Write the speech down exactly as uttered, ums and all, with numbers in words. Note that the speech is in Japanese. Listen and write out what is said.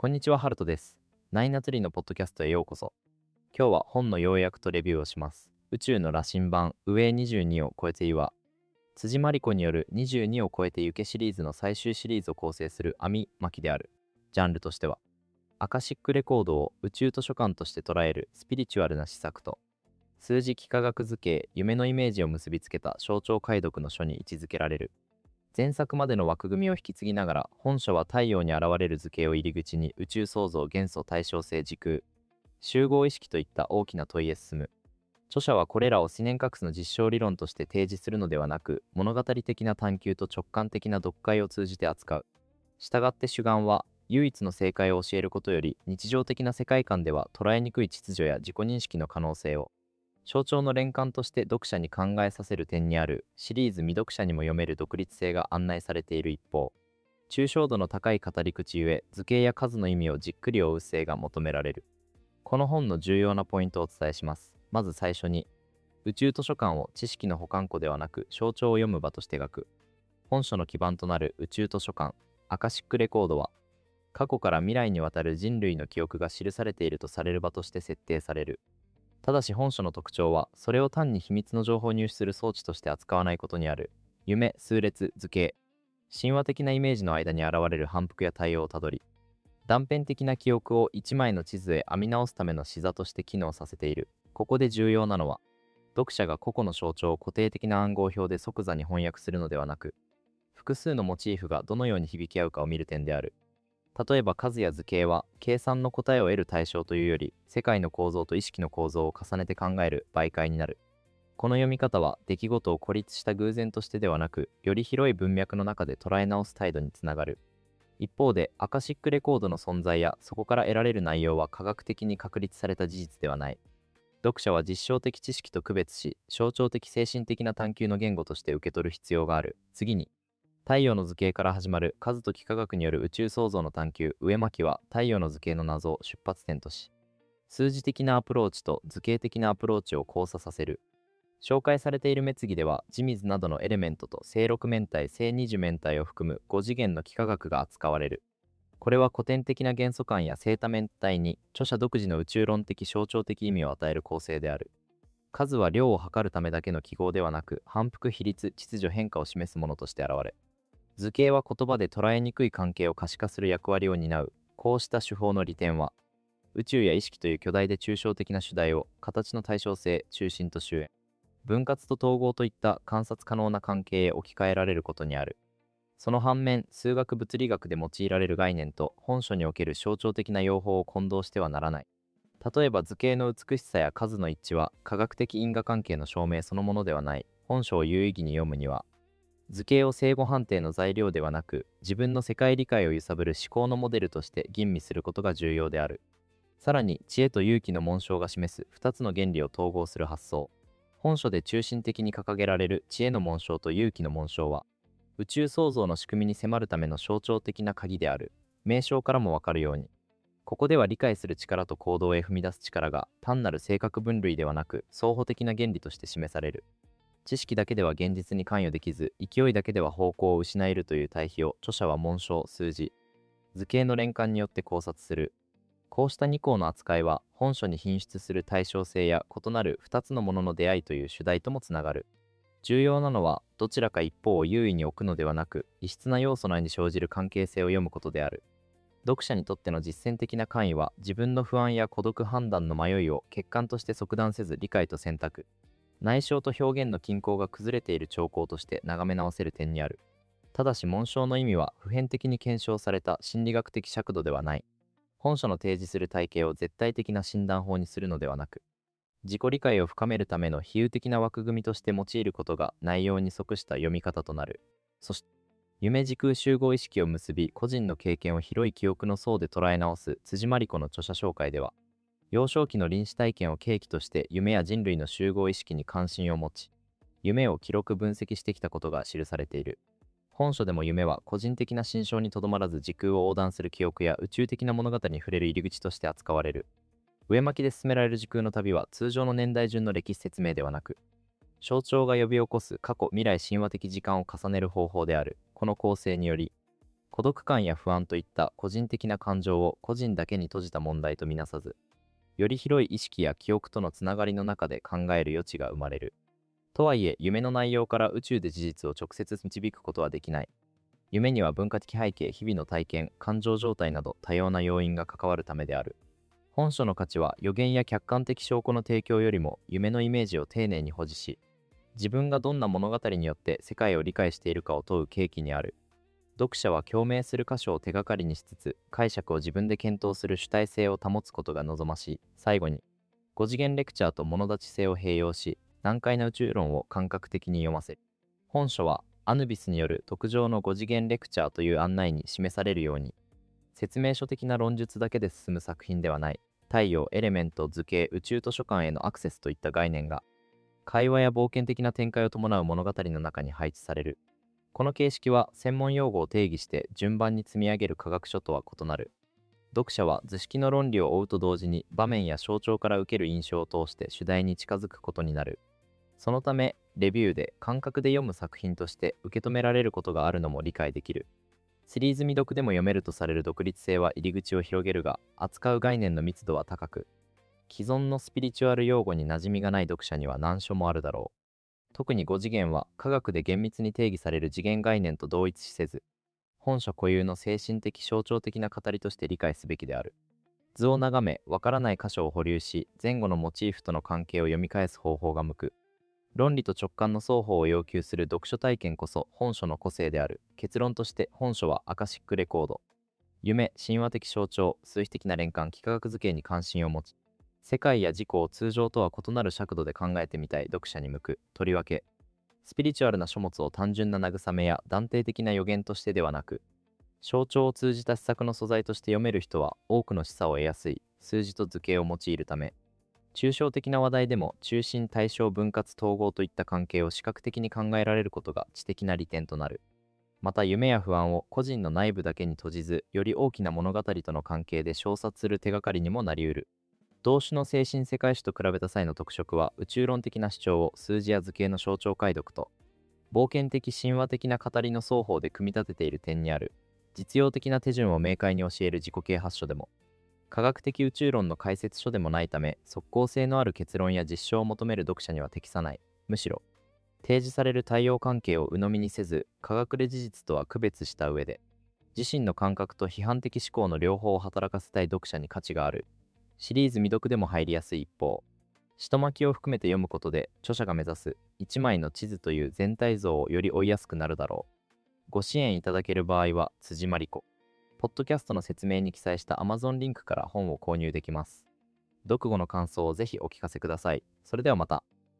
こんにちは、ハルトです。ナイナツリーのポッドキャストへようこそ。今日は本の要約とレビューをします。宇宙の羅針盤、上にじゅうにを超えてゆわ。辻真理子によるにじゅうにを超えてゆけシリーズの最終シリーズを構成する網巻きである。ジャンルとしては、アカシックレコードを宇宙図書館として捉えるスピリチュアルな施策と、数字幾何学図形、夢のイメージを結びつけた象徴解読の書に位置づけられる。前作までの枠組みを引き継ぎながら、本書は太陽に現れる図形を入り口に宇宙創造、元素、対称性、時空、集合意識といった大きな問いへ進む。著者はこれらを思念覚の実証理論として提示するのではなく、物語的な探求と直感的な読解を通じて扱う。したがって主眼は、唯一の正解を教えることより、日常的な世界観では捉えにくい秩序や自己認識の可能性を、象徴の連環として読者に考えさせる点にあるシリーズ未読者にも読める独立性が案内されている一方、抽象度の高い語り口ゆえ図形や数の意味をじっくり追う性が求められる。この本の重要なポイントをお伝えします。まず最初に、宇宙図書館を知識の保管庫ではなく象徴を読む場として描く。本書の基盤となる宇宙図書館、アカシックレコードは、過去から未来にわたる人類の記憶が記されているとされる場として設定される。ただし本書の特徴は、それを単に秘密の情報を入手する装置として扱わないことにある。夢、数列、図形、神話的なイメージの間に現れる反復や対応をたどり、断片的な記憶を一枚の地図へ編み直すための視座として機能させている。ここで重要なのは、読者が個々の象徴を固定的な暗号表で即座に翻訳するのではなく、複数のモチーフがどのように響き合うかを見る点である。例えば数や図形は計算の答えを得る対象というより、世界の構造と意識の構造を重ねて考える媒介になる。この読み方は出来事を孤立した偶然としてではなく、より広い文脈の中で捉え直す態度につながる。一方でアカシックレコードの存在やそこから得られる内容は科学的に確立された事実ではない。読者は実証的知識と区別し、象徴的精神的な探求の言語として受け取る必要がある。次に、太陽の図形から始まる数と幾何学による宇宙創造の探求、上巻きは太陽の図形の謎を出発点とし、数字的なアプローチと図形的なアプローチを交差させる。紹介されている滅疑では、地水などのエレメントと正六面体、正二十面体を含むご次元の幾何学が扱われる。これは古典的な元素観や正多面体に著者独自の宇宙論的象徴的意味を与える構成である。数は量を測るためだけの記号ではなく、反復、比率、秩序、変化を示すものとして現れ、図形は言葉で捉えにくい関係を可視化する役割を担う。こうした手法の利点は、宇宙や意識という巨大で抽象的な主題を形の対称性、中心と周縁、分割と統合といった観察可能な関係へ置き換えられることにある。その反面、数学物理学で用いられる概念と本書における象徴的な用法を混同してはならない。例えば図形の美しさや数の一致は科学的因果関係の証明そのものではない。本書を有意義に読むには、図形を正誤判定の材料ではなく、自分の世界理解を揺さぶる思考のモデルとして吟味することが重要である。さらに、知恵と勇気の紋章が示すふたつの原理を統合する発想。本書で中心的に掲げられる知恵の紋章と勇気の紋章は、宇宙創造の仕組みに迫るための象徴的な鍵である。名称からもわかるように、ここでは理解する力と行動へ踏み出す力が単なる性格分類ではなく、相補的な原理として示される。知識だけでは現実に関与できず、勢いだけでは方向を失えるという対比を著者は紋章、数字、図形の連関によって考察する。こうしたに項の扱いは、本書に品質する対称性や異なるふたつのものの出会いという主題ともつながる。重要なのは、どちらか一方を優位に置くのではなく、異質な要素内に生じる関係性を読むことである。読者にとっての実践的な関与は、自分の不安や孤独判断の迷いを欠陥として即断せず理解と選択、内省と表現の均衡が崩れている兆候として眺め直せる点にある。ただし紋章の意味は普遍的に検証された心理学的尺度ではない。本書の提示する体系を絶対的な診断法にするのではなく、自己理解を深めるための比喩的な枠組みとして用いることが内容に即した読み方となる。そして、夢時空集合意識を結び、個人の経験を広い記憶の層で捉え直す辻真理子の著者紹介では、幼少期の臨死体験を契機として夢や人類の集合意識に関心を持ち、夢を記録分析してきたことが記されている。本書でも夢は個人的な心象にとどまらず時空を横断する記憶や宇宙的な物語に触れる入り口として扱われる。上巻きで進められる時空の旅は通常の年代順の歴史説明ではなく、象徴が呼び起こす過去未来神話的時間を重ねる方法である。この構成により、 孤独感や不安といった個人的な感情を個人だけに閉じた問題とみなさず、より広い意識や記憶とのつながりの中で考える余地が生まれる。とはいえ、夢の内容から宇宙で事実を直接導くことはできない。夢には文化的背景、日々の体験、感情状態など多様な要因が関わるためである。本書の価値は予言や客観的証拠の提供よりも夢のイメージを丁寧に保持し、自分がどんな物語によって世界を理解しているかを問う契機にある。読者は共鳴する箇所を手がかりにしつつ、解釈を自分で検討する主体性を保つことが望ましい。最後に、ご次元レクチャーと物立ち性を併用し、難解な宇宙論を感覚的に読ませる。本書は、アヌビスによる特上のご次元レクチャーという案内に示されるように、説明書的な論述だけで進む作品ではない。太陽、エレメント、図形、宇宙図書館へのアクセスといった概念が、会話や冒険的な展開を伴う物語の中に配置される。この形式は専門用語を定義して順番に積み上げる科学書とは異なる。読者は図式の論理を追うと同時に場面や象徴から受ける印象を通して主題に近づくことになる。そのため、レビューで感覚で読む作品として受け止められることがあるのも理解できる。シリーズ未読でも読めるとされる独立性は入り口を広げるが、扱う概念の密度は高く、既存のスピリチュアル用語に馴染みがない読者には難所もあるだろう。特にご次元は科学で厳密に定義される次元概念と同一視せず、本書固有の精神的象徴的な語りとして理解すべきである。図を眺め、わからない箇所を保留し、前後のモチーフとの関係を読み返す方法が向く。論理と直感の双方を要求する読書体験こそ本書の個性である。結論として本書はアカシックレコード、夢、神話的象徴、数比的な連関、幾何学図形に関心を持ち、世界や自己を通常とは異なる尺度で考えてみたい読者に向く。とりわけ、スピリチュアルな書物を単純な慰めや断定的な予言としてではなく、象徴を通じた施策の素材として読める人は多くの示唆を得やすい。数字と図形を用いるため、抽象的な話題でも中心対象分割統合といった関係を視覚的に考えられることが知的な利点となる。また夢や不安を個人の内部だけに閉じず、より大きな物語との関係で照察する手がかりにもなり得る。同種の精神世界史と比べた際の特色は、宇宙論的な主張を数字や図形の象徴解読と、冒険的神話的な語りの双方で組み立てている点にある。実用的な手順を明快に教える自己啓発書でも、科学的宇宙論の解説書でもないため、即効性のある結論や実証を求める読者には適さない。むしろ、提示される対応関係を鵜呑みにせず、科学で事実とは区別した上で、自身の感覚と批判的思考の両方を働かせたい読者に価値がある。シリーズ未読でも入りやすい一方、一巻きを含めて読むことで著者が目指す一枚の地図という全体像をより追いやすくなるだろう。ご支援いただける場合は辻真理子。ポッドキャストの説明に記載した Amazon リンクから本を購入できます。読後の感想をぜひお聞かせください。それではまた。